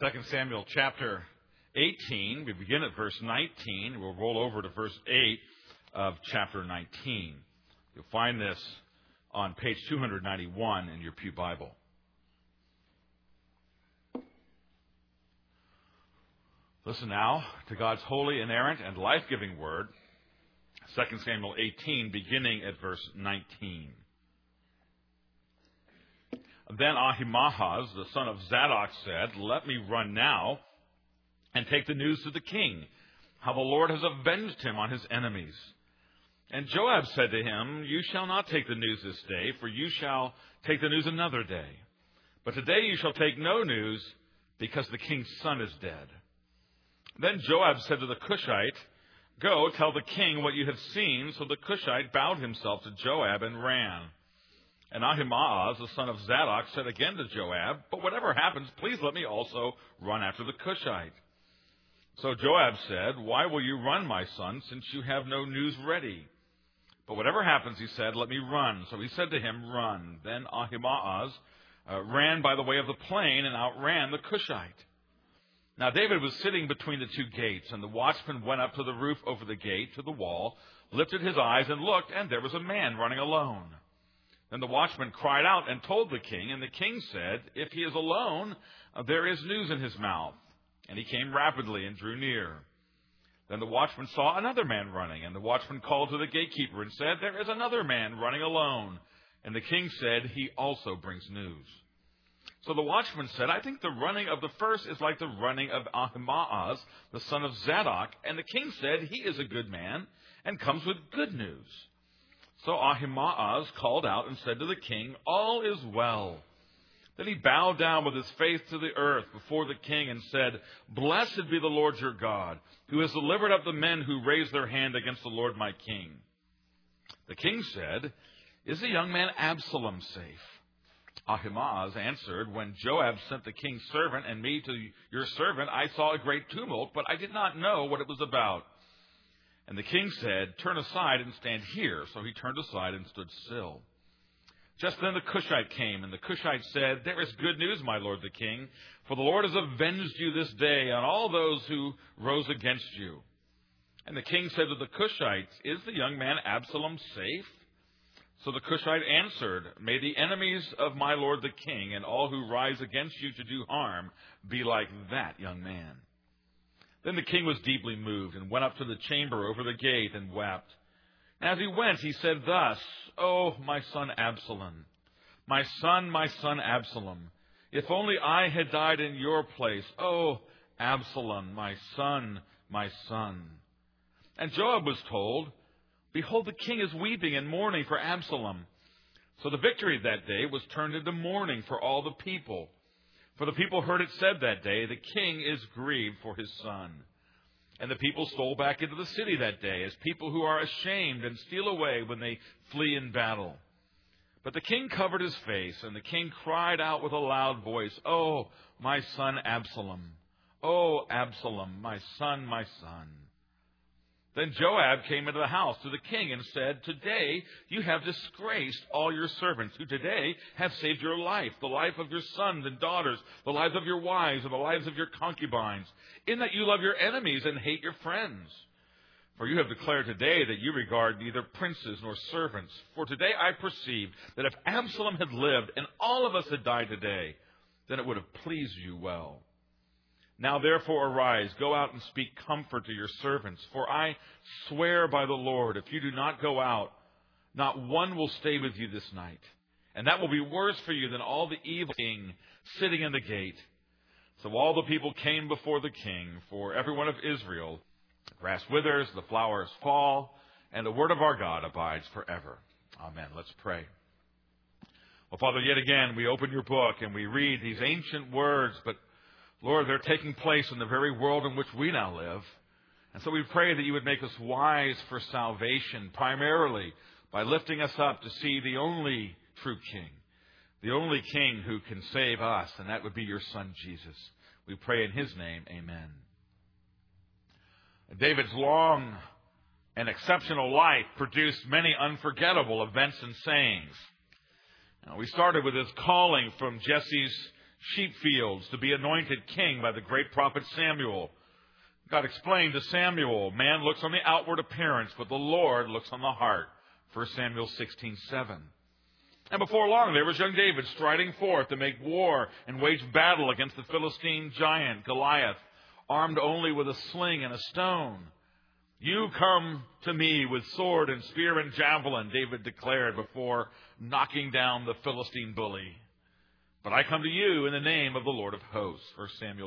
2 Samuel chapter 18. We begin at verse 19. We'll roll over to verse 8 of chapter 19. You'll find this on page 291 in your Pew Bible. Listen now to God's holy, inerrant, and life-giving word. 2 Samuel 18, beginning at verse 19. Then Ahimaaz, the son of Zadok, said, "Let me run now and take the news to the king, how the Lord has avenged him on his enemies." And Joab said to him, "You shall not take the news this day, for you shall take the news another day. But today you shall take no news, because the king's son is dead." Then Joab said to the Cushite, "Go, tell the king what you have seen." So the Cushite bowed himself to Joab and ran. And Ahimaaz, the son of Zadok, said again to Joab, "But whatever happens, please let me also run after the Cushite." So Joab said, "Why will you run, my son, since you have no news ready?" "But whatever happens," he said, "let me run." So he said to him, "Run." Then Ahimaaz ran by the way of the plain and outran the Cushite. Now David was sitting between the two gates, and the watchman went up to the roof over the gate, to the wall, lifted his eyes and looked, and there was a man running alone. Then the watchman cried out and told the king, and the king said, "If he is alone, there is news in his mouth." And he came rapidly and drew near. Then the watchman saw another man running, and the watchman called to the gatekeeper and said, "There is another man running alone." And the king said, "He also brings news." So the watchman said, "I think the running of the first is like the running of Ahimaaz, the son of Zadok." And the king said, "He is a good man and comes with good news." So Ahimaaz called out and said to the king, "All is well." Then he bowed down with his face to the earth before the king and said, "Blessed be the Lord your God, who has delivered up the men who raised their hand against the Lord my king." The king said, "Is the young man Absalom safe?" Ahimaaz answered, "When Joab sent the king's servant and me to your servant, I saw a great tumult, but I did not know what it was about." And the king said, "Turn aside and stand here." So he turned aside and stood still. Just then the Cushite came, and the Cushite said, "There is good news, my lord the king, for the Lord has avenged you this day on all those who rose against you." And the king said to the Cushites, "Is the young man Absalom safe?" So the Cushite answered, "May the enemies of my lord the king and all who rise against you to do harm be like that young man." Then the king was deeply moved and went up to the chamber over the gate and wept. As he went, he said thus, "Oh, my son Absalom, my son Absalom, if only I had died in your place. Oh, Absalom, my son, my son." And Joab was told, "Behold, the king is weeping and mourning for Absalom." So the victory that day was turned into mourning for all the people. For the people heard it said that day, "The king is grieved for his son." And the people stole back into the city that day, as people who are ashamed and steal away when they flee in battle. But the king covered his face, and the king cried out with a loud voice, "Oh, my son Absalom! Oh, Absalom, my son, my son!" Then Joab came into the house to the king and said, "Today you have disgraced all your servants, who today have saved your life, the life of your sons and daughters, the lives of your wives, and the lives of your concubines, in that you love your enemies and hate your friends. For you have declared today that you regard neither princes nor servants. For today I perceive that if Absalom had lived and all of us had died today, then it would have pleased you well. Now therefore arise, go out and speak comfort to your servants. For I swear by the Lord, if you do not go out, not one will stay with you this night. And that will be worse for you than all the evil king sitting in the gate." So all the people came before the king, for everyone of Israel, "The grass withers, the flowers fall, and the word of our God abides forever." Amen. Let's pray. Well, Father, yet again we open your book and we read these ancient words, but Lord, they're taking place in the very world in which we now live. And so we pray that you would make us wise for salvation, primarily by lifting us up to see the only true King, the only King who can save us, and that would be your Son, Jesus. We pray in his name, amen. David's long and exceptional life produced many unforgettable events and sayings. Now, we started with his calling from Jesse's sheep fields to be anointed king by the great prophet Samuel. God explained to Samuel, man looks on the outward appearance, but the Lord looks on the heart. 1 Samuel 16:7. And before long, there was young David striding forth to make war and wage battle against the Philistine giant Goliath, armed only with a sling and a stone. You come to me with sword and spear and javelin, David declared before knocking down the Philistine bully. But I come to you in the name of the Lord of hosts. 1 Samuel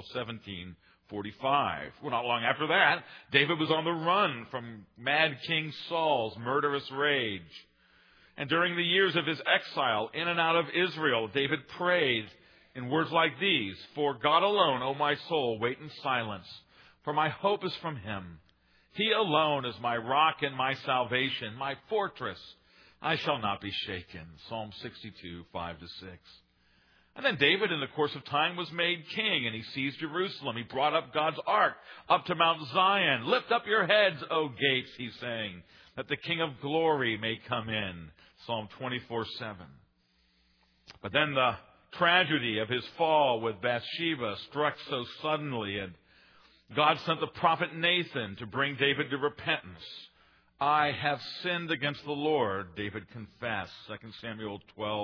17:45. Well, not long after that, David was on the run from mad King Saul's murderous rage. And during the years of his exile in and out of Israel, David prayed in words like these, For God alone, O my soul, wait in silence, for my hope is from him. He alone is my rock and my salvation, my fortress. I shall not be shaken. Psalm 62:5-6. And then David, in the course of time, was made king, and he seized Jerusalem. He brought up God's ark up to Mount Zion. Lift up your heads, O gates, he's saying, that the King of glory may come in. Psalm 24:7. But then the tragedy of his fall with Bathsheba struck so suddenly, and God sent the prophet Nathan to bring David to repentance. I have sinned against the Lord, David confessed. 2 Samuel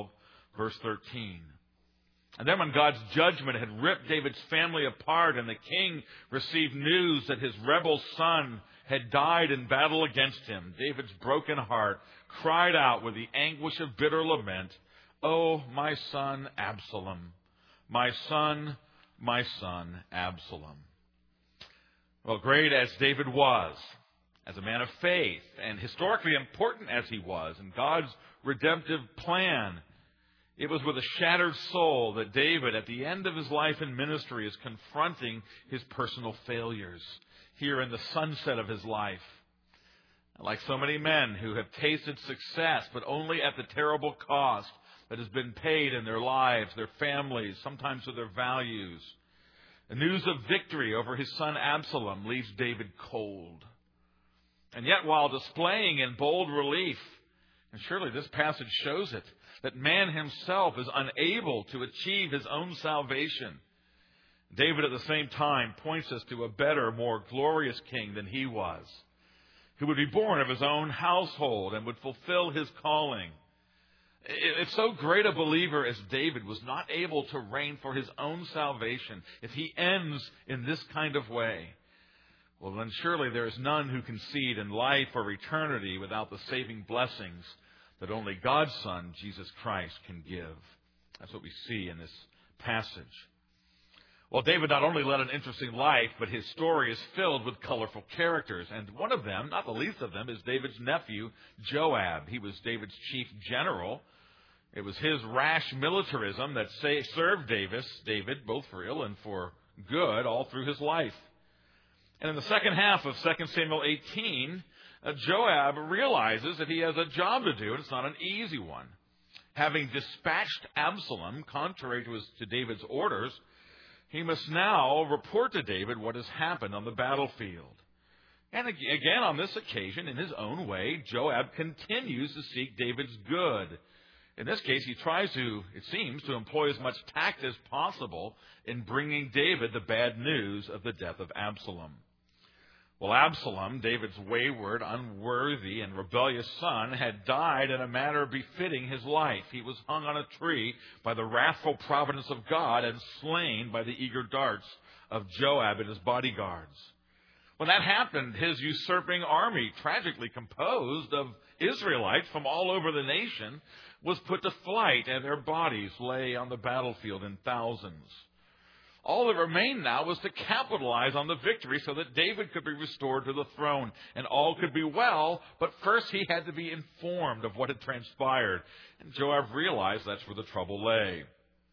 12:13. And then when God's judgment had ripped David's family apart and the king received news that his rebel son had died in battle against him, David's broken heart cried out with the anguish of bitter lament, Oh, my son Absalom, my son, Absalom. Well, great as David was, as a man of faith, and historically important as he was in God's redemptive plan, it was with a shattered soul that David, at the end of his life and ministry, is confronting his personal failures here in the sunset of his life. Like so many men who have tasted success, but only at the terrible cost that has been paid in their lives, their families, sometimes with their values. The news of victory over his son Absalom leaves David cold. And yet, while displaying in bold relief, and surely this passage shows it, that man himself is unable to achieve his own salvation, David at the same time points us to a better, more glorious king than he was, who would be born of his own household and would fulfill his calling. If so great a believer as David was not able to reign for his own salvation, if he ends in this kind of way, well, then surely there is none who can succeed in life or eternity without the saving blessings that only God's Son, Jesus Christ, can give. That's what we see in this passage. Well, David not only led an interesting life, but his story is filled with colorful characters. And one of them, not the least of them, is David's nephew, Joab. He was David's chief general. It was his rash militarism that served David, both for ill and for good, all through his life. And in the second half of 2 Samuel 18, Joab realizes that he has a job to do, and it's not an easy one. Having dispatched Absalom, contrary to David's orders, he must now report to David what has happened on the battlefield. And again, on this occasion, in his own way, Joab continues to seek David's good. In this case, he tries to, it seems, to employ as much tact as possible in bringing David the bad news of the death of Absalom. Well, Absalom, David's wayward, unworthy, and rebellious son, had died in a manner befitting his life. He was hung on a tree by the wrathful providence of God and slain by the eager darts of Joab and his bodyguards. When that happened, his usurping army, tragically composed of Israelites from all over the nation, was put to flight, and their bodies lay on the battlefield in thousands. All that remained now was to capitalize on the victory so that David could be restored to the throne and all could be well, but first he had to be informed of what had transpired. And Joab realized that's where the trouble lay.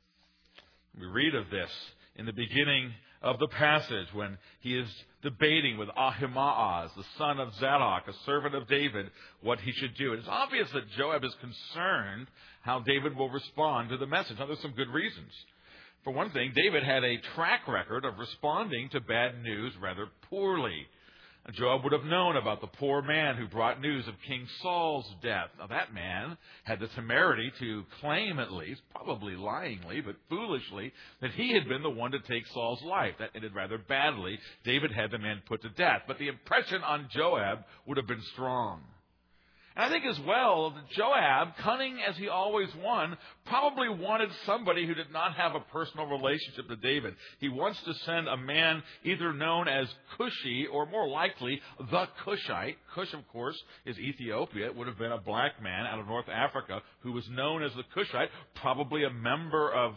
We read of this in the beginning of the passage when he is debating with Ahimaaz, the son of Zadok, a servant of David, what he should do. It's obvious that Joab is concerned how David will respond to the message. Now, there's some good reasons. For one thing, David had a track record of responding to bad news rather poorly. Joab would have known about the poor man who brought news of King Saul's death. Now, that man had the temerity to claim, at least, probably lyingly, but foolishly, that he had been the one to take Saul's life. That ended rather badly. David had the man put to death. But the impression on Joab would have been strong. And I think as well that Joab, cunning as he always was, probably wanted somebody who did not have a personal relationship to David. He wants to send a man either known as Cushi or more likely the Cushite. Cush, of course, is Ethiopia. It would have been a black man out of North Africa who was known as the Cushite, probably a member of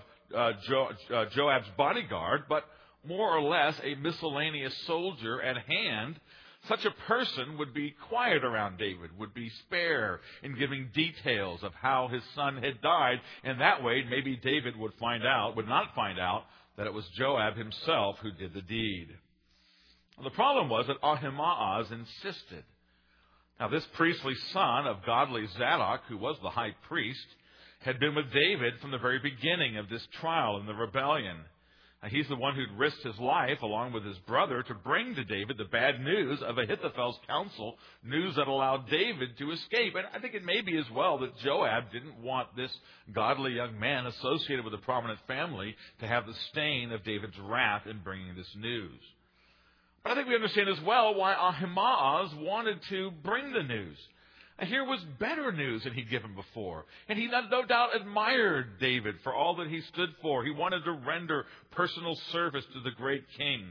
Joab's bodyguard, but more or less a miscellaneous soldier at hand. Such a person would be quiet around David, would be spare in giving details of how his son had died, and that way maybe David would not find out that it was Joab himself who did the deed. Well, the problem was that Ahimaaz insisted. Now, this priestly son of godly Zadok, who was the high priest, had been with David from the very beginning of this trial in the rebellion. He's the one who'd risked his life, along with his brother, to bring to David the bad news of Ahithophel's counsel, news that allowed David to escape. And I think it may be as well that Joab didn't want this godly young man associated with a prominent family to have the stain of David's wrath in bringing this news. But I think we understand as well why Ahimaaz wanted to bring the news. And here was better news than he'd given before. And he no doubt admired David for all that he stood for. He wanted to render personal service to the great king.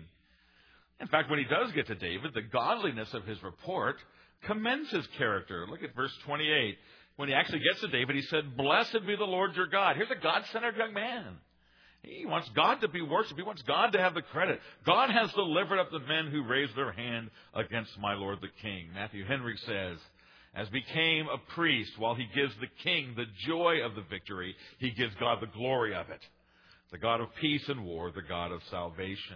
In fact, when he does get to David, the godliness of his report commends his character. Look at verse 28. When he actually gets to David, he said, "Blessed be the Lord your God." Here's a God-centered young man. He wants God to be worshipped. He wants God to have the credit. God has delivered up the men who raised their hand against my Lord the king. Matthew Henry says, as became a priest, while he gives the king the joy of the victory, he gives God the glory of it. The God of peace and war, the God of salvation.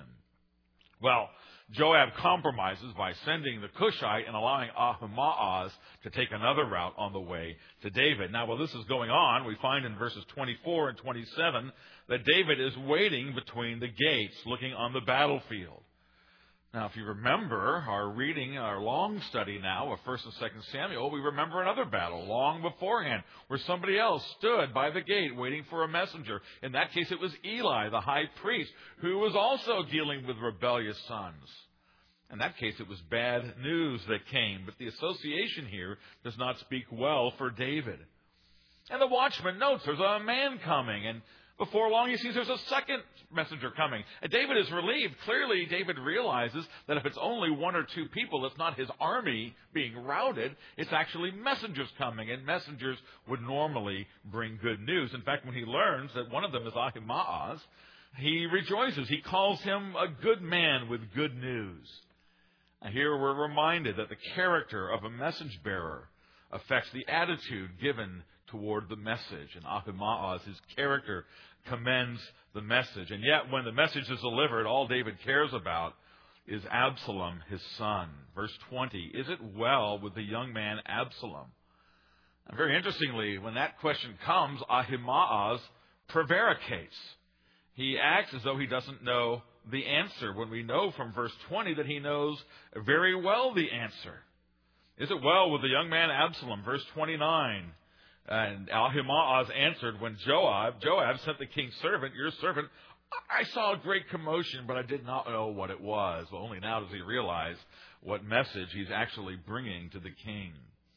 Well, Joab compromises by sending the Cushite and allowing Ahimaaz to take another route on the way to David. Now, while this is going on, we find in verses 24 and 27 that David is waiting between the gates, looking on the battlefield. Now, if you remember our reading, our long study now of 1st and 2nd Samuel, we remember another battle long beforehand where somebody else stood by the gate waiting for a messenger. In that case, it was Eli, the high priest, who was also dealing with rebellious sons. In that case, it was bad news that came, but the association here does not speak well for David. And the watchman notes there's a man coming, and before long, he sees there's a second messenger coming. And David is relieved. Clearly, David realizes that if it's only one or two people, it's not his army being routed. It's actually messengers coming. And messengers would normally bring good news. In fact, when he learns that one of them is Ahimaaz, he rejoices. He calls him a good man with good news. And here we're reminded that the character of a message bearer affects the attitude given toward the message. And Ahimaaz, his character, commends the message. And yet, when the message is delivered, all David cares about is Absalom, his son. Verse 20, is it well with the young man Absalom? And very interestingly, when that question comes, Ahimaaz prevaricates. He acts as though he doesn't know the answer, when we know from verse 20 that he knows very well the answer. Is it well with the young man Absalom? Verse 29. And Ahimaaz answered, when Joab sent the king's servant, your servant, I saw a great commotion, but I did not know what it was. Well, only now does he realize what message he's actually bringing to the king.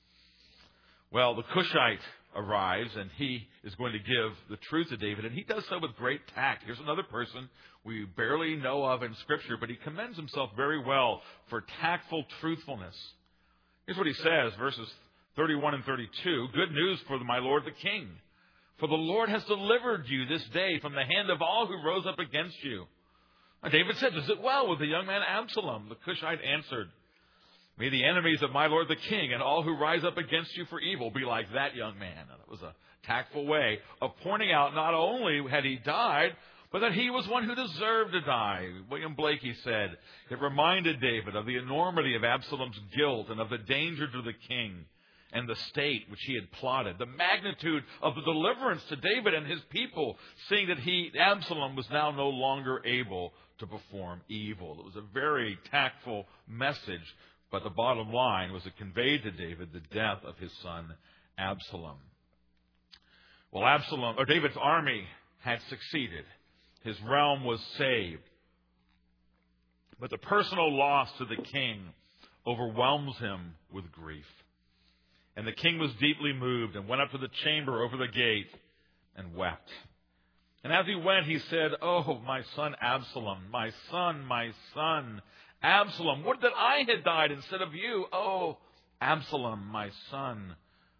Well, the Cushite arrives, and he is going to give the truth to David, and he does so with great tact. Here's another person we barely know of in Scripture, but he commends himself very well for tactful truthfulness. Here's what he says, verses 31 and 32, good news for my lord the king. For the Lord has delivered you this day from the hand of all who rose up against you. And David said, is it well with the young man Absalom? The Cushite answered, may the enemies of my lord the king and all who rise up against you for evil be like that young man. And it was a tactful way of pointing out not only had he died, but that he was one who deserved to die. William Blakey said, it reminded David of the enormity of Absalom's guilt and of the danger to the king. and the state which he had plotted, the magnitude of the deliverance to David and his people, seeing that Absalom was now no longer able to perform evil. It was a very tactful message, but the bottom line was it conveyed to David the death of his son Absalom. Well, David's army had succeeded. His realm was saved. But the personal loss to the king overwhelms him with grief. And the king was deeply moved and went up to the chamber over the gate and wept. And as he went, he said, "Oh, my son Absalom, my son, Absalom, would that I had died instead of you. Oh, Absalom, my son,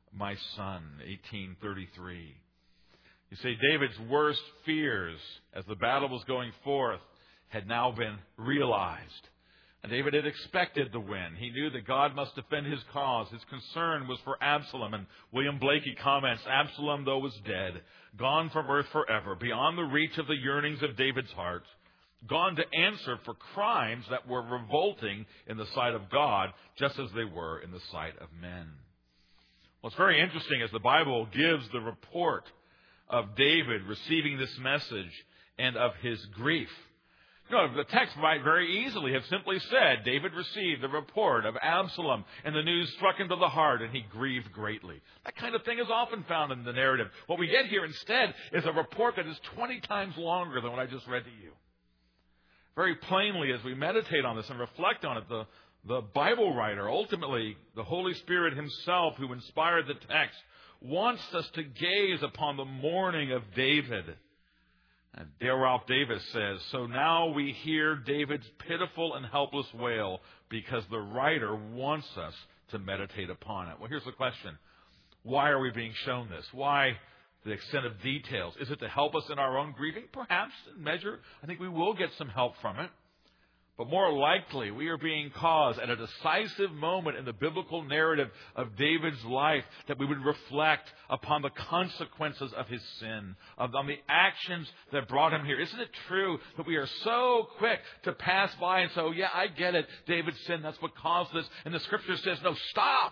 1833. You see, David's worst fears as the battle was going forth had now been realized. And David had expected the win. He knew that God must defend his cause. His concern was for Absalom. And William Blakey comments, Absalom, though, was dead, gone from earth forever, beyond the reach of the yearnings of David's heart, gone to answer for crimes that were revolting in the sight of God, just as they were in the sight of men. Well, it's very interesting as the Bible gives the report of David receiving this message and of his grief. You know, the text might very easily have simply said, David received the report of Absalom, and the news struck him to the heart, and he grieved greatly. That kind of thing is often found in the narrative. What we get here instead is a report that is 20 times longer than what I just read to you. Very plainly, as we meditate on this and reflect on it, the Bible writer, ultimately the Holy Spirit himself who inspired the text, wants us to gaze upon the mourning of David. And Dale Ralph Davis says, so now we hear David's pitiful and helpless wail because the writer wants us to meditate upon it. Well, here's the question. Why are we being shown this? Why the extent of details? Is it to help us in our own grieving? Perhaps, in measure. I think we will get some help from it. But more likely, we are being caused at a decisive moment in the biblical narrative of David's life that we would reflect upon the consequences of his sin, on the actions that brought him here. Isn't it true that we are so quick to pass by and say, oh, yeah, I get it, David's sin, that's what caused this. And the Scripture says, no, stop.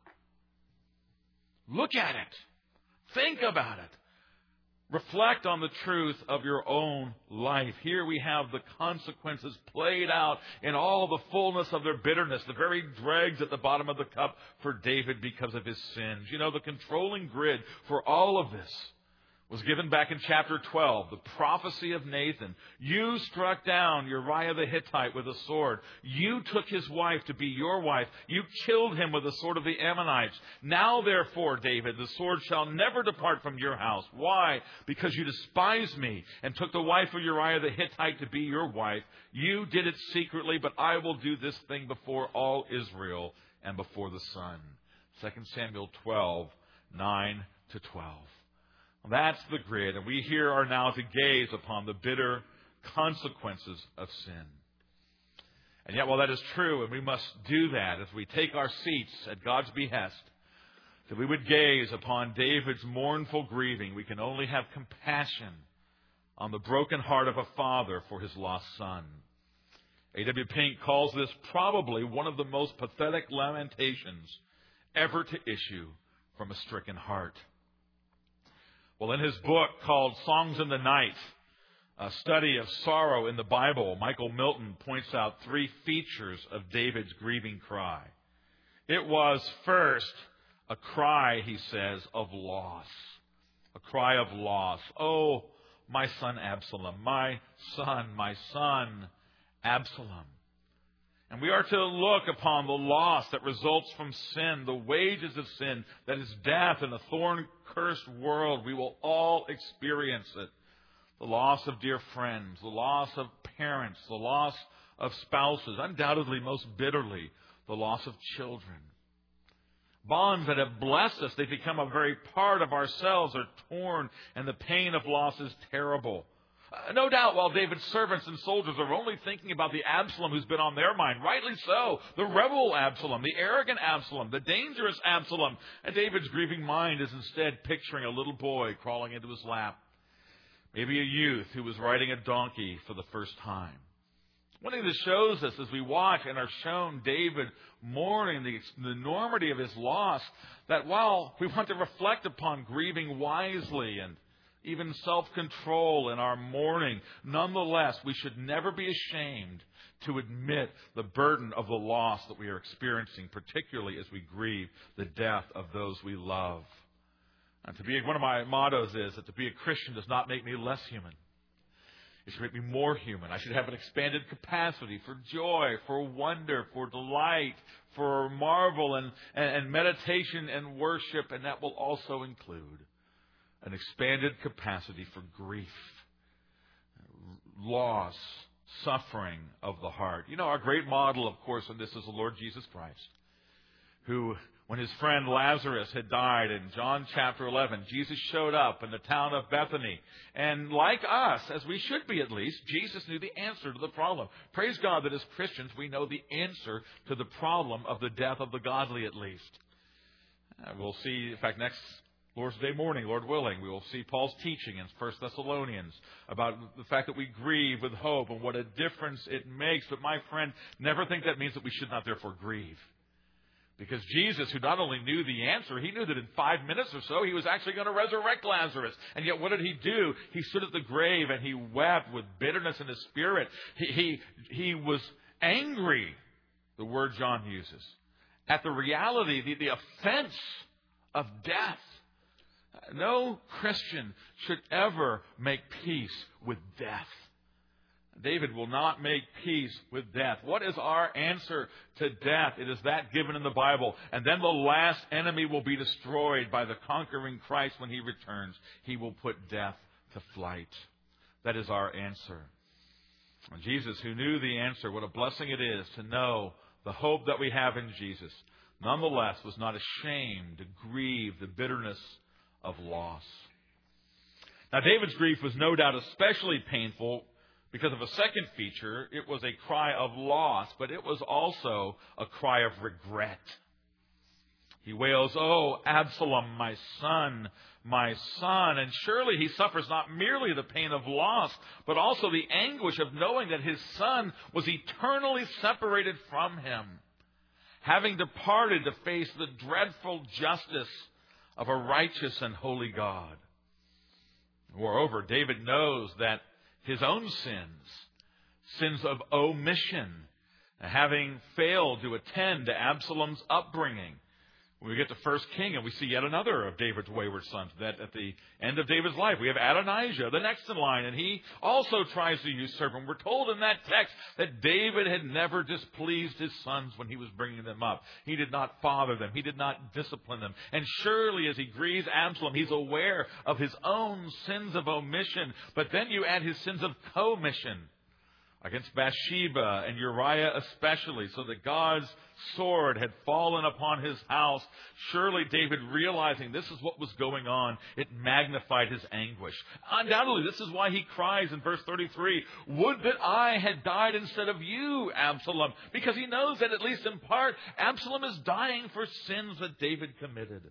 Look at it. Think about it. Reflect on the truth of your own life. Here we have the consequences played out in all the fullness of their bitterness, the very dregs at the bottom of the cup for David because of his sins. You know, the controlling grid for all of this was given back in chapter 12, the prophecy of Nathan. You struck down Uriah the Hittite with a sword. You took his wife to be your wife. You killed him with the sword of the Ammonites. Now, therefore, David, the sword shall never depart from your house. Why? Because you despised me and took the wife of Uriah the Hittite to be your wife. You did it secretly, but I will do this thing before all Israel and before the sun. 2 Samuel 12, 9-12. That's the grid, and we here are now to gaze upon the bitter consequences of sin. And yet, while that is true, and we must do that as we take our seats at God's behest, that we would gaze upon David's mournful grieving, we can only have compassion on the broken heart of a father for his lost son. A.W. Pink calls this probably one of the most pathetic lamentations ever to issue from a stricken heart. Well, in his book called Songs in the Night, a study of sorrow in the Bible, Michael Milton points out three features of David's grieving cry. It was, first, a cry, he says, of loss. A cry of loss. Oh, my son Absalom, my son Absalom. And we are to look upon the loss that results from sin, the wages of sin, that is death in a thorn-cursed world. We will all experience it. The loss of dear friends, the loss of parents, the loss of spouses, undoubtedly most bitterly, the loss of children. Bonds that have blessed us, they become a very part of ourselves, are torn, and the pain of loss is terrible. No doubt while David's servants and soldiers are only thinking about the Absalom who's been on their mind, rightly so, the rebel Absalom, the arrogant Absalom, the dangerous Absalom, and David's grieving mind is instead picturing a little boy crawling into his lap, maybe a youth who was riding a donkey for the first time. One thing that shows us as we watch and are shown David mourning the enormity of his loss, that while we want to reflect upon grieving wisely and even self-control in our mourning, nonetheless, we should never be ashamed to admit the burden of the loss that we are experiencing, particularly as we grieve the death of those we love. And one of my mottos is that to be a Christian does not make me less human. It should make me more human. I should have an expanded capacity for joy, for wonder, for delight, for marvel and meditation and worship, and that will also include an expanded capacity for grief, loss, suffering of the heart. You know, our great model, of course, in this is the Lord Jesus Christ, who, when his friend Lazarus had died in John chapter 11, Jesus showed up in the town of Bethany. And like us, as we should be at least, Jesus knew the answer to the problem. Praise God that as Christians we know the answer to the problem of the death of the godly at least. We'll see, in fact, next Lord's Day morning, Lord willing, we will see Paul's teaching in 1 Thessalonians about the fact that we grieve with hope and what a difference it makes. But my friend, never think that means that we should not therefore grieve. Because Jesus, who not only knew the answer, he knew that in 5 minutes or so he was actually going to resurrect Lazarus. And yet what did he do? He stood at the grave and he wept with bitterness in his spirit. He was angry, the word John uses, at the reality, the offense of death. No Christian should ever make peace with death. David will not make peace with death. What is our answer to death? It is that given in the Bible. And then the last enemy will be destroyed by the conquering Christ when he returns. He will put death to flight. That is our answer. And Jesus, who knew the answer, what a blessing it is to know the hope that we have in Jesus, nonetheless was not ashamed to grieve the bitterness of loss. Now, David's grief was no doubt especially painful because of a second feature. It was a cry of loss, but it was also a cry of regret. He wails, "Oh, Absalom, my son, my son." And surely he suffers not merely the pain of loss, but also the anguish of knowing that his son was eternally separated from him, having departed to face the dreadful justice of a righteous and holy God. Moreover, David knows that his own sins of omission, having failed to attend to Absalom's upbringing. When we get to 1 King and we see yet another of David's wayward sons, that at the end of David's life we have Adonijah, the next in line, and he also tries to usurp him. We're told in that text that David had never displeased his sons when he was bringing them up. He did not father them. He did not discipline them. And surely as he grieves Absalom, he's aware of his own sins of omission. But then you add his sins of commission against Bathsheba and Uriah especially, so that God's sword had fallen upon his house. Surely David, realizing this is what was going on, it magnified his anguish. Undoubtedly, this is why he cries in verse 33, "Would that I had died instead of you, Absalom," because he knows that at least in part, Absalom is dying for sins that David committed.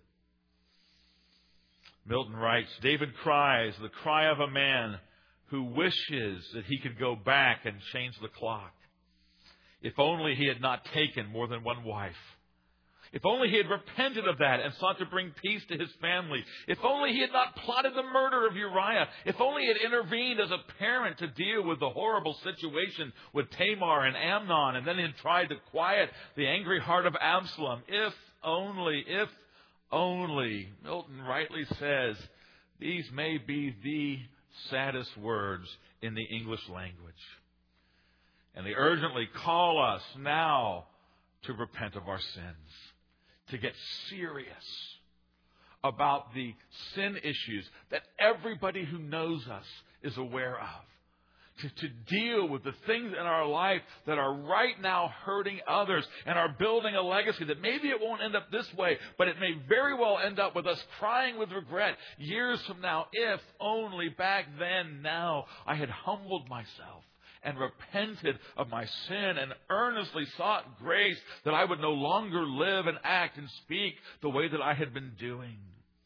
Milton writes, David cries the cry of a man who wishes that he could go back and change the clock. If only he had not taken more than one wife. If only he had repented of that and sought to bring peace to his family. If only he had not plotted the murder of Uriah. If only he had intervened as a parent to deal with the horrible situation with Tamar and Amnon, and then had tried to quiet the angry heart of Absalom. If only. Milton rightly says, these may be the saddest words in the English language. And they urgently call us now to repent of our sins, to get serious about the sin issues that everybody who knows us is aware of, to deal with the things in our life that are right now hurting others and are building a legacy that maybe it won't end up this way, but it may very well end up with us crying with regret years from now. If only back then, now, I had humbled myself and repented of my sin and earnestly sought grace that I would no longer live and act and speak the way that I had been doing.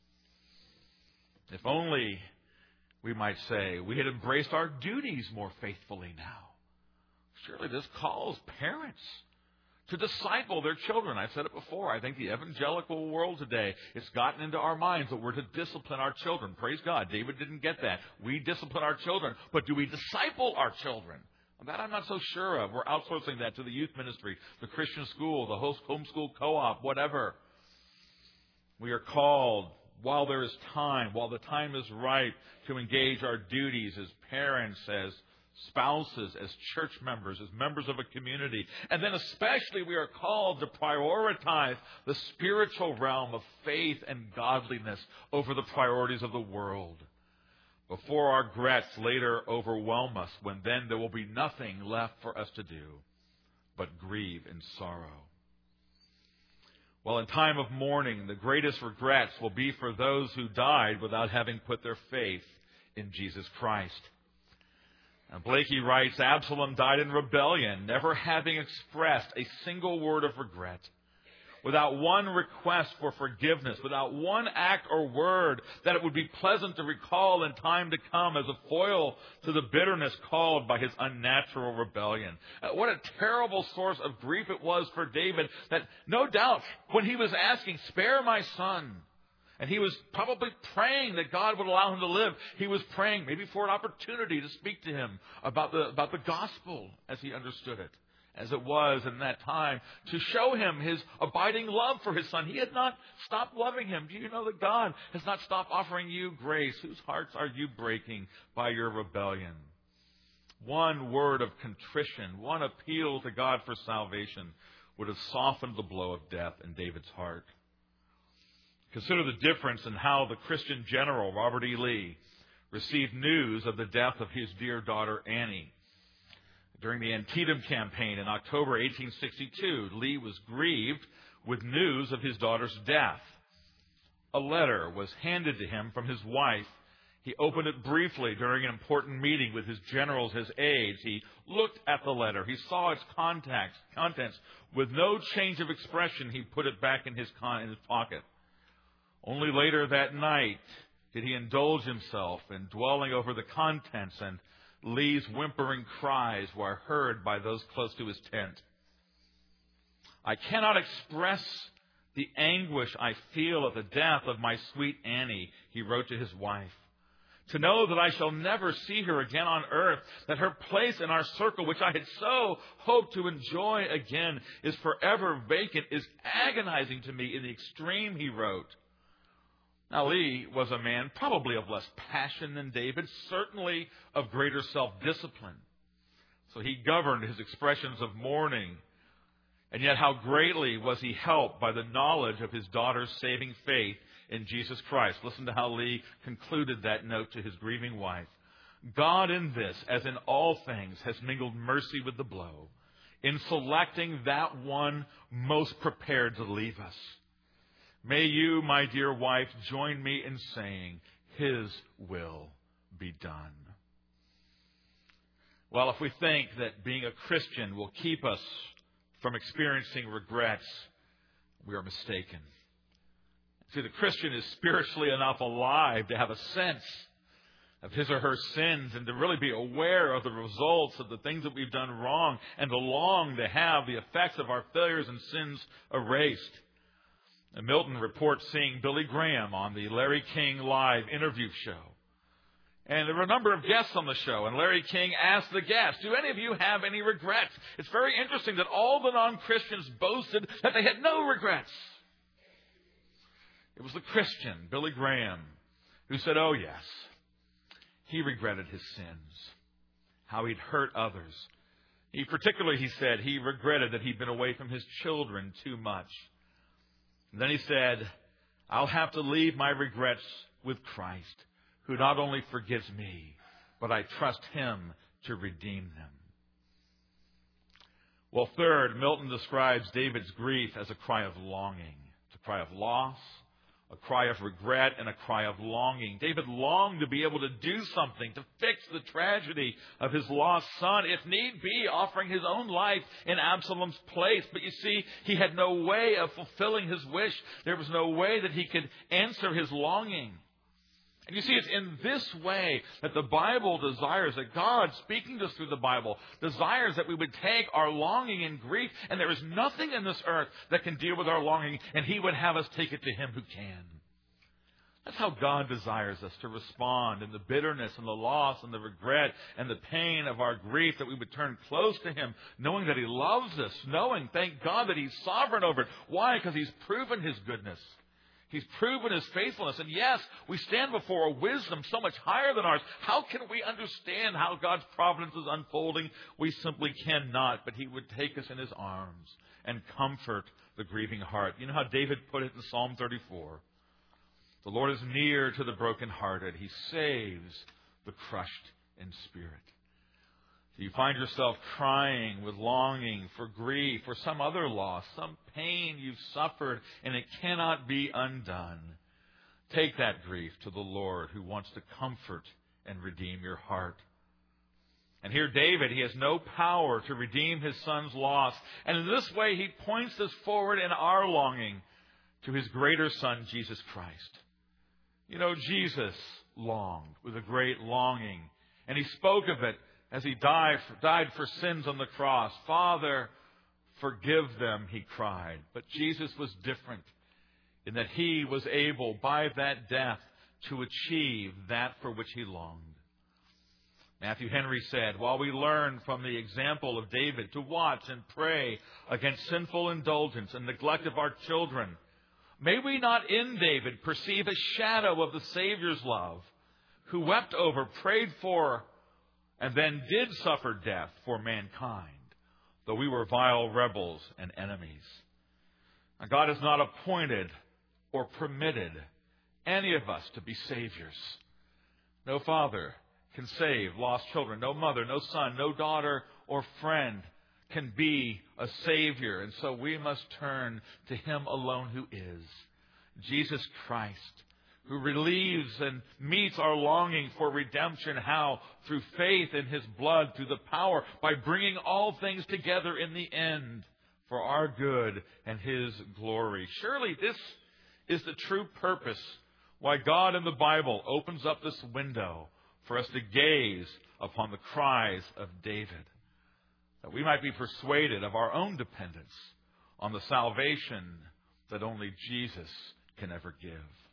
If only, we might say, we had embraced our duties more faithfully now. Surely this calls parents to disciple their children. I've said it before. I think the evangelical world today, it's gotten into our minds that we're to discipline our children. Praise God. David didn't get that. We discipline our children. But do we disciple our children? That I'm not so sure of. We're outsourcing that to the youth ministry, the Christian school, the homeschool co-op, whatever. We are called, while there is time, while the time is right, to engage our duties as parents, as spouses, as church members, as members of a community. And then especially we are called to prioritize the spiritual realm of faith and godliness over the priorities of the world, before our regrets later overwhelm us, when then there will be nothing left for us to do but grieve in sorrow. Well, in time of mourning, the greatest regrets will be for those who died without having put their faith in Jesus Christ. And Blakey writes, Absalom died in rebellion, never having expressed a single word of regret, without one request for forgiveness, without one act or word that it would be pleasant to recall in time to come as a foil to the bitterness caused by his unnatural rebellion. What a terrible source of grief it was for David, that no doubt when he was asking, spare my son, and he was probably praying that God would allow him to live. He was praying maybe for an opportunity to speak to him about the gospel as he understood it, as it was in that time, to show him his abiding love for his son. He had not stopped loving him. Do you know that God has not stopped offering you grace? Whose hearts are you breaking by your rebellion? One word of contrition, one appeal to God for salvation would have softened the blow of death in David's heart. Consider the difference in how the Christian general, Robert E. Lee, received news of the death of his dear daughter, Annie. During the Antietam campaign in October 1862, Lee was grieved with news of his daughter's death. A letter was handed to him from his wife. He opened it briefly during an important meeting with his generals, his aides. He looked at the letter. He saw its contents. With no change of expression, he put it back in his pocket. Only later that night did he indulge himself in dwelling over the contents, and Lee's whimpering cries were heard by those close to his tent. I cannot express the anguish I feel at the death of my sweet Annie, he wrote to his wife. To know that I shall never see her again on earth, that her place in our circle, which I had so hoped to enjoy again, is forever vacant, is agonizing to me in the extreme, he wrote. Now, Lee was a man probably of less passion than David, certainly of greater self-discipline. So he governed his expressions of mourning. And yet how greatly was he helped by the knowledge of his daughter's saving faith in Jesus Christ. Listen to how Lee concluded that note to his grieving wife. God in this, as in all things, has mingled mercy with the blow, in selecting that one most prepared to leave us. May you, my dear wife, join me in saying, His will be done. Well, if we think that being a Christian will keep us from experiencing regrets, we are mistaken. See, the Christian is spiritually enough alive to have a sense of his or her sins and to really be aware of the results of the things that we've done wrong and to long to have the effects of our failures and sins erased. And Milton reports seeing Billy Graham on the Larry King Live interview show. And there were a number of guests on the show, and Larry King asked the guests, do any of you have any regrets? It's very interesting that all the non-Christians boasted that they had no regrets. It was the Christian, Billy Graham, who said, oh yes, he regretted his sins, how he'd hurt others. He said, he regretted that he'd been away from his children too much. And then he said, I'll have to leave my regrets with Christ, who not only forgives me, but I trust Him to redeem them. Well, third, Milton describes David's grief as a cry of longing. It's a cry of loss, a cry of regret, and a cry of longing. David longed to be able to do something to fix the tragedy of his lost son, if need be, offering his own life in Absalom's place. But you see, he had no way of fulfilling his wish. There was no way that he could answer his longing. And you see, it's in this way that the Bible desires, that God, speaking to us through the Bible, desires that we would take our longing and grief, and there is nothing in this earth that can deal with our longing, and He would have us take it to Him who can. That's how God desires us to respond in the bitterness and the loss and the regret and the pain of our grief, that we would turn close to Him, knowing that He loves us, knowing, thank God, that He's sovereign over it. Why? Because He's proven His goodness. He's proven His faithfulness. And yes, we stand before a wisdom so much higher than ours. How can we understand how God's providence is unfolding? We simply cannot. But He would take us in His arms and comfort the grieving heart. You know how David put it in Psalm 34? The Lord is near to the brokenhearted. He saves the crushed in spirit. You find yourself crying with longing for grief or some other loss, some pain you've suffered, and it cannot be undone. Take that grief to the Lord, who wants to comfort and redeem your heart. And here David, he has no power to redeem his son's loss. And in this way, he points us forward in our longing to his greater Son, Jesus Christ. You know, Jesus longed with a great longing, and He spoke of it as He died for sins on the cross. Father, forgive them, He cried. But Jesus was different in that He was able, by that death, to achieve that for which He longed. Matthew Henry said, while we learn from the example of David to watch and pray against sinful indulgence and neglect of our children, may we not in David perceive a shadow of the Savior's love, who wept over, prayed for, and then did suffer death for mankind, though we were vile rebels and enemies. Now, God has not appointed or permitted any of us to be saviors. No father can save lost children. No mother, no son, no daughter or friend can be a savior. And so we must turn to Him alone who is Jesus Christ, who relieves and meets our longing for redemption. How? Through faith in His blood, through the power, by bringing all things together in the end for our good and His glory. Surely this is the true purpose why God in the Bible opens up this window for us to gaze upon the cries of David, that we might be persuaded of our own dependence on the salvation that only Jesus can ever give.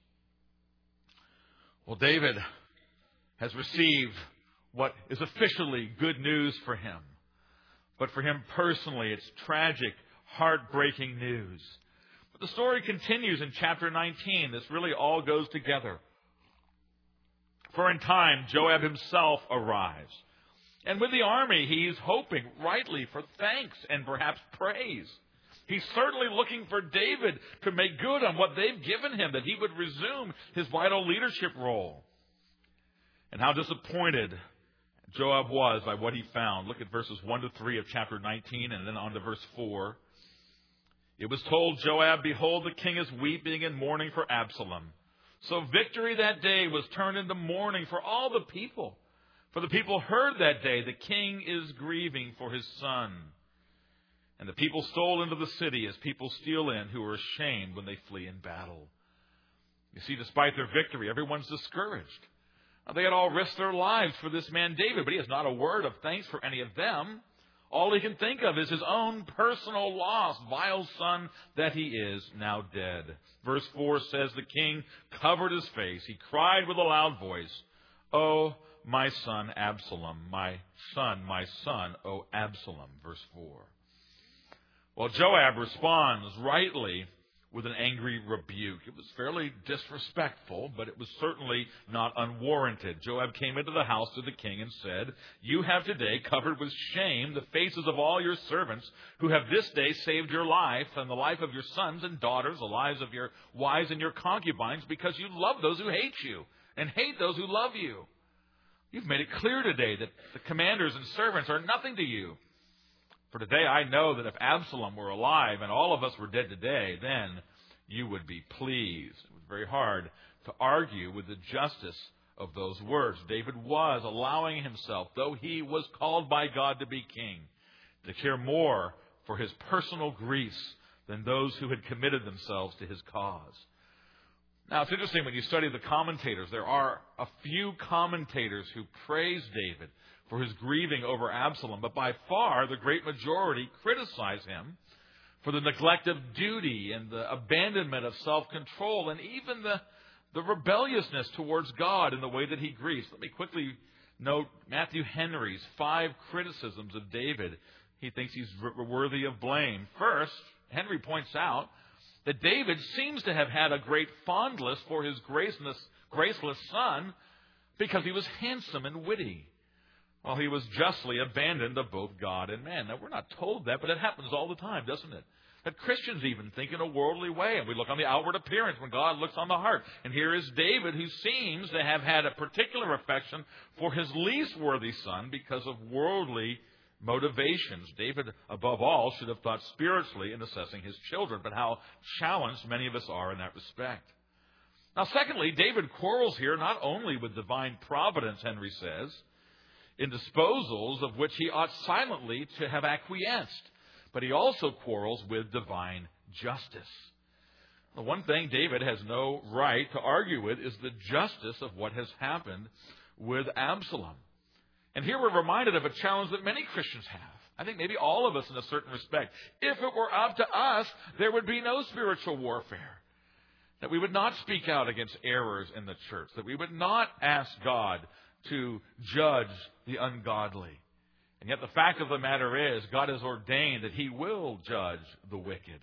Well, David has received what is officially good news for him. But for him personally, it's tragic, heartbreaking news. But the story continues in chapter 19. This really all goes together. For in time, Joab himself arrives. And with the army, he's hoping, rightly, for thanks and perhaps praise. He's certainly looking for David to make good on what they've given him, that he would resume his vital leadership role. And how disappointed Joab was by what he found. Look at verses 1 to 3 of chapter 19 and then on to verse 4. It was told Joab, behold, the king is weeping and mourning for Absalom. So victory that day was turned into mourning for all the people. For the people heard that day, the king is grieving for his son. And the people stole into the city as people steal in who are ashamed when they flee in battle. You see, despite their victory, everyone's discouraged. They had all risked their lives for this man David, but he has not a word of thanks for any of them. All he can think of is his own personal loss, vile son that he is now dead. Verse 4 says, the king covered his face. He cried with a loud voice, "Oh, my son Absalom, my son, oh Absalom." Verse 4. Well, Joab responds rightly with an angry rebuke. It was fairly disrespectful, but it was certainly not unwarranted. Joab came into the house to the king and said, "You have today covered with shame the faces of all your servants who have this day saved your life and the life of your sons and daughters, the lives of your wives and your concubines, because you love those who hate you and hate those who love you. You've made it clear today that the commanders and servants are nothing to you. For today I know that if Absalom were alive and all of us were dead today, then you would be pleased." It was very hard to argue with the justice of those words. David was allowing himself, though he was called by God to be king, to care more for his personal griefs than those who had committed themselves to his cause. Now, it's interesting when you study the commentators. There are a few commentators who praise David for his grieving over Absalom, but by far the great majority criticize him for the neglect of duty and the abandonment of self-control and even the rebelliousness towards God in the way that he grieves. Let me quickly note Matthew Henry's 5 criticisms of David. He thinks he's worthy of blame. First, Henry points out that David seems to have had a great fondness for his graceless son because he was handsome and witty, while he was justly abandoned of both God and man. Now, we're not told that, but it happens all the time, doesn't it? That Christians even think in a worldly way, and we look on the outward appearance when God looks on the heart. And here is David, who seems to have had a particular affection for his least worthy son because of worldly motivations. David, above all, should have thought spiritually in assessing his children, but how challenged many of us are in that respect. Now, secondly, David quarrels here not only with divine providence, Henry says, in disposals of which he ought silently to have acquiesced, but he also quarrels with divine justice. The one thing David has no right to argue with is the justice of what has happened with Absalom. And here we're reminded of a challenge that many Christians have. I think maybe all of us in a certain respect. If it were up to us, there would be no spiritual warfare. That we would not speak out against errors in the church. That we would not ask God to judge the ungodly. And yet the fact of the matter is, God has ordained that He will judge the wicked.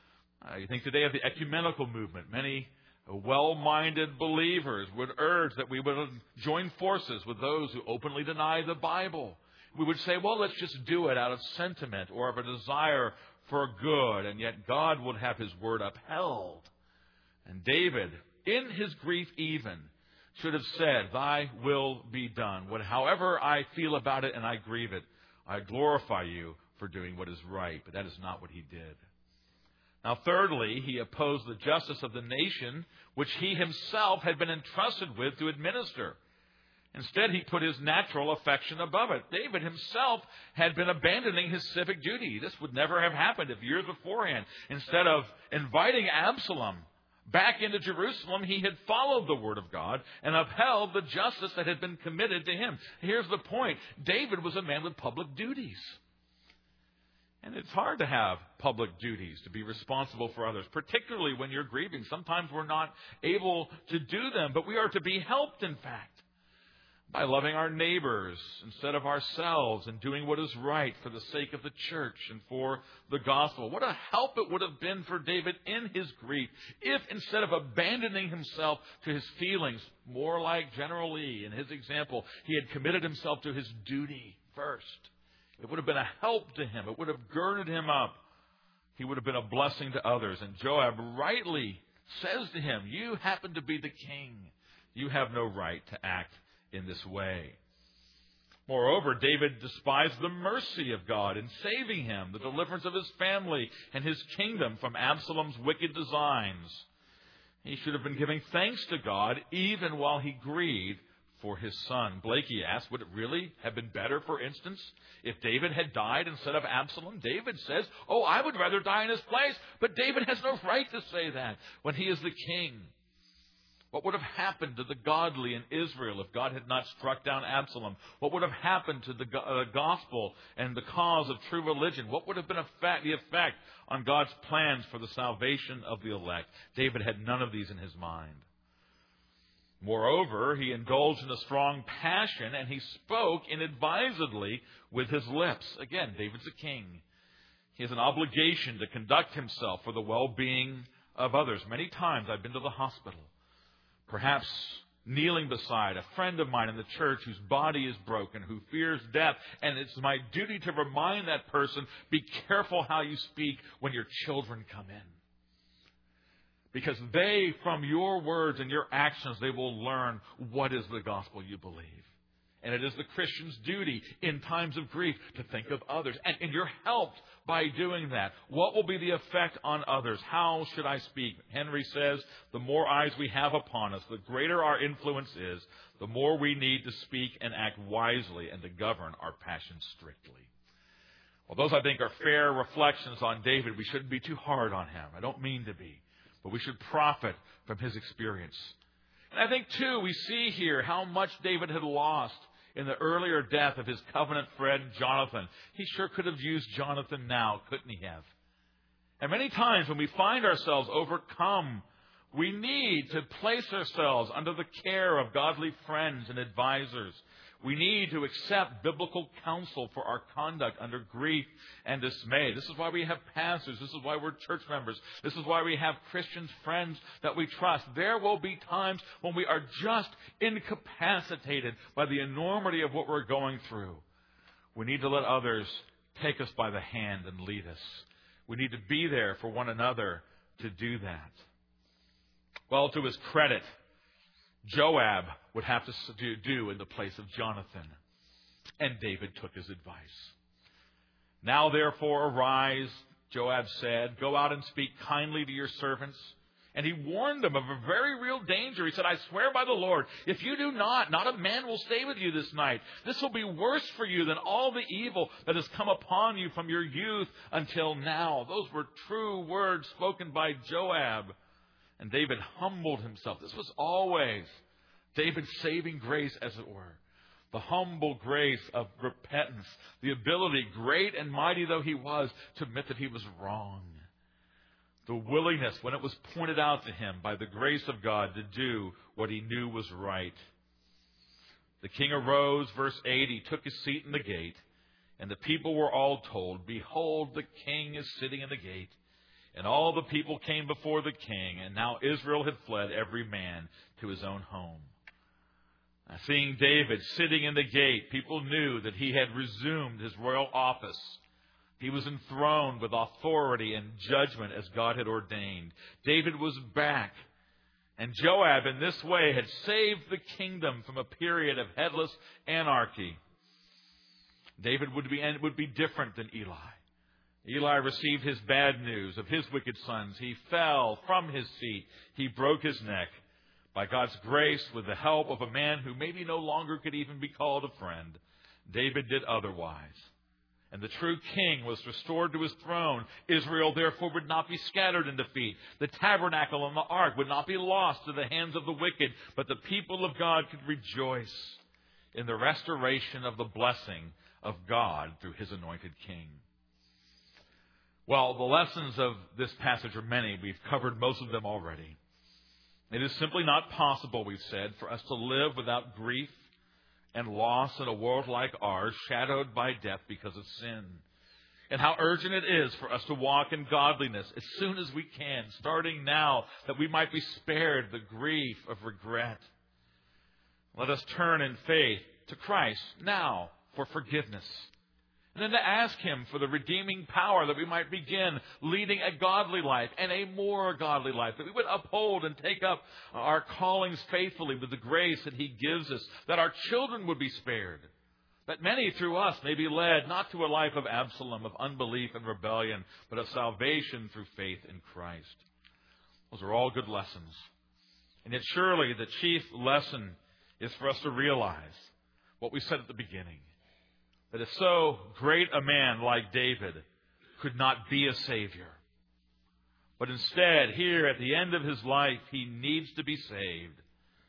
You think today of the ecumenical movement. Many well-minded believers would urge that we would join forces with those who openly deny the Bible. We would say, well, let's just do it out of sentiment or of a desire for good, and yet God would have His word upheld. And David, in his grief even, should have said, thy will be done. However I feel about it and I grieve it, I glorify you for doing what is right. But that is not what he did. Now, thirdly, he opposed the justice of the nation, which he himself had been entrusted with to administer. Instead, he put his natural affection above it. David himself had been abandoning his civic duty. This would never have happened if years beforehand. Instead of inviting Absalom back into Jerusalem, he had followed the word of God and upheld the justice that had been committed to him. Here's the point. David was a man with public duties. And it's hard to have public duties, to be responsible for others, particularly when you're grieving. Sometimes we're not able to do them, but we are to be helped, in fact, by loving our neighbors instead of ourselves and doing what is right for the sake of the church and for the gospel. What a help it would have been for David in his grief if, instead of abandoning himself to his feelings, more like General Lee in his example, he had committed himself to his duty first. It would have been a help to him. It would have girded him up. He would have been a blessing to others. And Joab rightly says to him, you happen to be the king. You have no right to act in this way. Moreover, David despised the mercy of God in saving him, the deliverance of his family and his kingdom from Absalom's wicked designs. He should have been giving thanks to God even while he grieved for his son. Blakey asked, would it really have been better, for instance, if David had died instead of Absalom? David says, I would rather die in his place. But David has no right to say that when he is the king. What would have happened to the godly in Israel if God had not struck down Absalom? What would have happened to the gospel and the cause of true religion? What would have been the effect on God's plans for the salvation of the elect? David had none of these in his mind. Moreover, he indulged in a strong passion, and he spoke inadvisedly with his lips. Again, David's a king. He has an obligation to conduct himself for the well-being of others. Many times I've been to the hospital, perhaps kneeling beside a friend of mine in the church whose body is broken, who fears death, and it's my duty to remind that person, be careful how you speak when your children come in. Because they, from your words and your actions, they will learn what is the gospel you believe. And it is the Christian's duty in times of grief to think of others. And you're helped by doing that. What will be the effect on others? How should I speak? Henry says, the more eyes we have upon us, the greater our influence is, the more we need to speak and act wisely and to govern our passions strictly. Well, those, I think, are fair reflections on David. We shouldn't be too hard on him. I don't mean to be. but we should profit from his experience. And I think, too, we see here how much David had lost in the earlier death of his covenant friend Jonathan. He sure could have used Jonathan now, couldn't he have? And many times when we find ourselves overcome, we need to place ourselves under the care of godly friends and advisors. We need to accept biblical counsel for our conduct under grief and dismay. This is why we have pastors. This is why we're church members. This is why we have Christian friends that we trust. There will be times when we are just incapacitated by the enormity of what we're going through. We need to let others take us by the hand and lead us. We need to be there for one another to do that. Well, to his credit, Joab would have to do in the place of Jonathan. And David took his advice. Now, therefore, arise, Joab said, go out and speak kindly to your servants. And he warned them of a very real danger. He said, I swear by the Lord, if you do not a man will stay with you this night. This will be worse for you than all the evil that has come upon you from your youth until now. Those were true words spoken by Joab. And David humbled himself. This was always David's saving grace, as it were. The humble grace of repentance. The ability, great and mighty though he was, to admit that he was wrong. The willingness, when it was pointed out to him by the grace of God, to do what he knew was right. The king arose, verse 8, he took his seat in the gate, and the people were all told, behold, the king is sitting in the gate. And all the people came before the king, and now Israel had fled every man to his own home. Now, seeing David sitting in the gate, people knew that he had resumed his royal office. He was enthroned with authority and judgment as God had ordained. David was back. And Joab, in this way, had saved the kingdom from a period of headless anarchy. David would be different than Eli. Eli received his bad news of his wicked sons. He fell from his seat. He broke his neck. By God's grace, with the help of a man who maybe no longer could even be called a friend, David did otherwise. And the true king was restored to his throne. Israel, therefore, would not be scattered in defeat. The tabernacle and the ark would not be lost to the hands of the wicked, but the people of God could rejoice in the restoration of the blessing of God through his anointed king. Well, the lessons of this passage are many. We've covered most of them already. It is simply not possible, we've said, for us to live without grief and loss in a world like ours, shadowed by death because of sin. And how urgent it is for us to walk in godliness as soon as we can, starting now, that we might be spared the grief of regret. Let us turn in faith to Christ now for forgiveness. And then to ask him for the redeeming power that we might begin leading a godly life and a more godly life, that we would uphold and take up our callings faithfully with the grace that he gives us, that our children would be spared, that many through us may be led not to a life of Absalom, of unbelief and rebellion, but of salvation through faith in Christ. Those are all good lessons. And yet surely the chief lesson is for us to realize what we said at the beginning, that if so great a man like David could not be a Savior, but instead, here at the end of his life, he needs to be saved,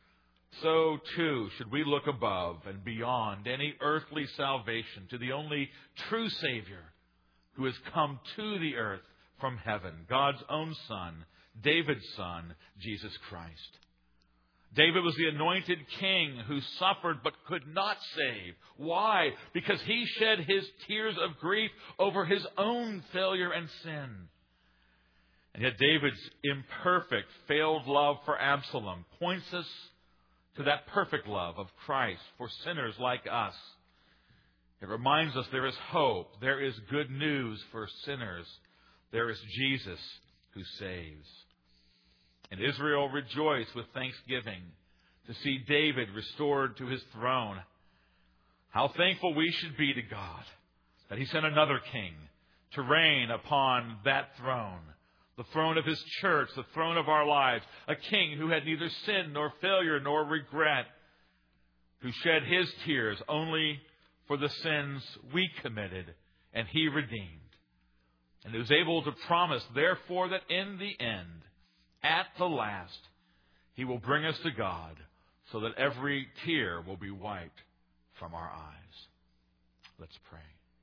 so too should we look above and beyond any earthly salvation to the only true Savior who has come to the earth from heaven, God's own Son, David's Son, Jesus Christ. David was the anointed king who suffered but could not save. Why? Because he shed his tears of grief over his own failure and sin. And yet David's imperfect, failed love for Absalom points us to that perfect love of Christ for sinners like us. It reminds us there is hope. There is good news for sinners. There is Jesus who saves. And Israel rejoiced with thanksgiving to see David restored to his throne. How thankful we should be to God that he sent another king to reign upon that throne, the throne of his church, the throne of our lives, a king who had neither sin nor failure nor regret, who shed his tears only for the sins we committed and he redeemed, and who was able to promise, therefore, that in the end, At the last, He will bring us to God so that every tear will be wiped from our eyes. Let's pray.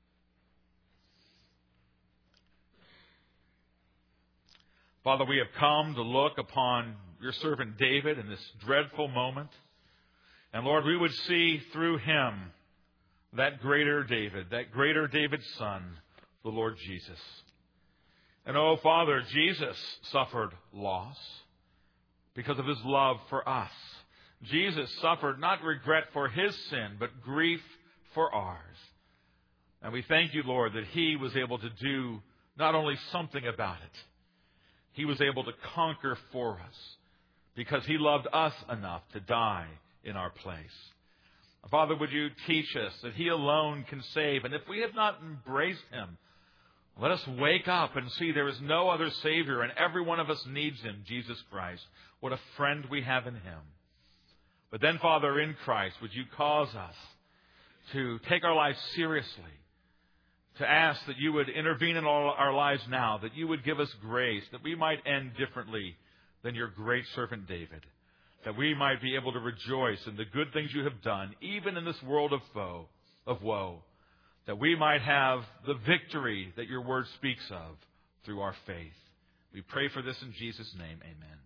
Father, we have come to look upon your servant David in this dreadful moment. And Lord, we would see through him that greater David's son, the Lord Jesus. And oh, Father, Jesus suffered loss because of his love for us. Jesus suffered not regret for his sin, but grief for ours. And we thank you, Lord, that he was able to do not only something about it, he was able to conquer for us because he loved us enough to die in our place. Father, would you teach us that he alone can save? And if we have not embraced him, let us wake up and see there is no other Savior, and every one of us needs him, Jesus Christ. What a friend we have in him. But then, Father, in Christ, would you cause us to take our lives seriously, to ask that you would intervene in all our lives now, that you would give us grace, that we might end differently than your great servant David, that we might be able to rejoice in the good things you have done, even in this world of woe, that we might have the victory that your word speaks of through our faith. We pray for this in Jesus' name. Amen.